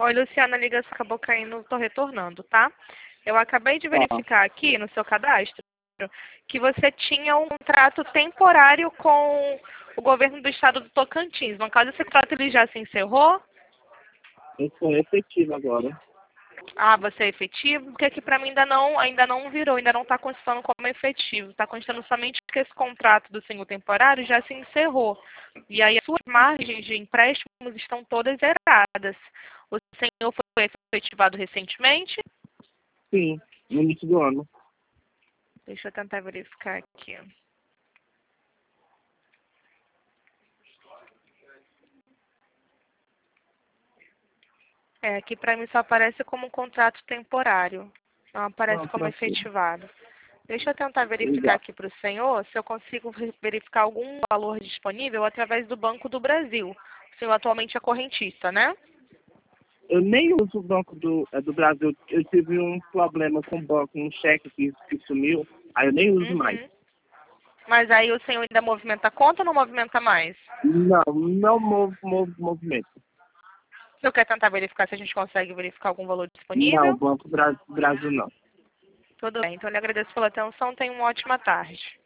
Oi, Luciana, a ligação acabou caindo, tô retornando, tá? Eu acabei de Tá. verificar aqui no seu cadastro que você tinha um contrato temporário com o governo do estado do Tocantins. No caso, esse contrato ele já se encerrou? Eu sou efetivo agora. Ah, você é efetivo? Porque aqui para mim ainda não virou, ainda não está constando como efetivo. Está constando somente que esse contrato do senhor temporário já se encerrou. E aí as suas margens de empréstimos estão todas zeradas. O senhor foi efetivado recentemente? Sim, no início do ano. Deixa eu tentar verificar aqui. É, aqui para mim só aparece como um contrato temporário. Não aparece Não, como tranquilo. efetivado. Deixa eu tentar verificar Obrigado. aqui para o senhor se eu consigo verificar algum valor disponível através do Banco do Brasil. O senhor atualmente é correntista, né? Eu nem uso o Banco do Brasil. Eu tive um problema com o banco, um cheque que sumiu. Aí eu nem uso mais. Uhum. Mas aí o senhor ainda movimenta a conta ou não movimenta mais? Não movimento. O senhor quer tentar verificar se a gente consegue verificar algum valor Não, disponível? Banco Brasil não. Tudo bem, então eu lhe agradeço pela atenção. Tenha uma ótima tarde.